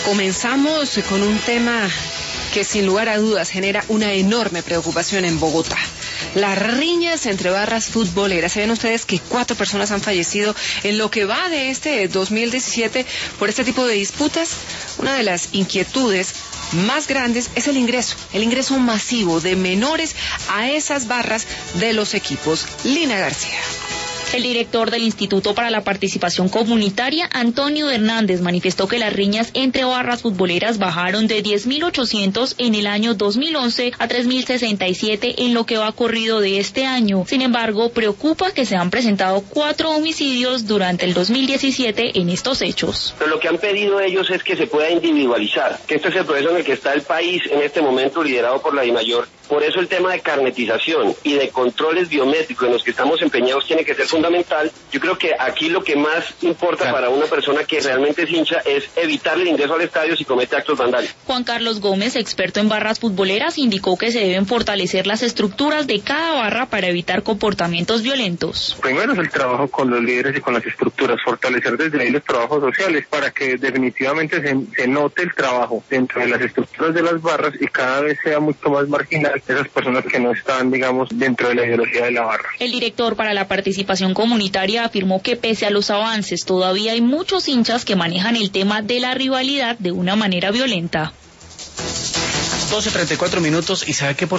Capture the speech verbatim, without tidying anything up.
Comenzamos con un tema que sin lugar a dudas genera una enorme preocupación en Bogotá. Las riñas entre barras futboleras. ¿Saben ustedes que cuatro personas han fallecido en lo que va de este dos mil diecisiete por este tipo de disputas? Una de las inquietudes más grandes es el ingreso, el ingreso masivo de menores a esas barras de los equipos. Lina García. El director del Instituto para la Participación Comunitaria, Antonio Hernández, manifestó que las riñas entre barras futboleras bajaron de diez mil ochocientos en el año dos mil once a tres mil sesenta y siete en lo que va corrido de este año. Sin embargo, preocupa que se han presentado cuatro homicidios durante el dos mil diecisiete en estos hechos. Pero lo que han pedido ellos es que se pueda individualizar, que este es el proceso en el que está el país en este momento, liderado por la DIMAYOR. Por eso el tema de carnetización y de controles biométricos en los que estamos empeñados tiene que ser fundamental. Yo creo que aquí lo que más importa para una persona que realmente es hincha es evitar el ingreso al estadio si comete actos vandálicos. Juan Carlos Gómez, experto en barras futboleras, indicó que se deben fortalecer las estructuras de cada barra para evitar comportamientos violentos. Primero es el trabajo con los líderes y con las estructuras, fortalecer desde ahí los trabajos sociales para que definitivamente se, se note el trabajo dentro de las estructuras de las barras y cada vez sea mucho más marginal esas personas que no están, digamos, dentro de la ideología de la barra. El director para la participación comunitaria afirmó que pese a los avances todavía hay muchos hinchas que manejan el tema de la rivalidad de una manera violenta. doce treinta y cuatro minutos y sabe que por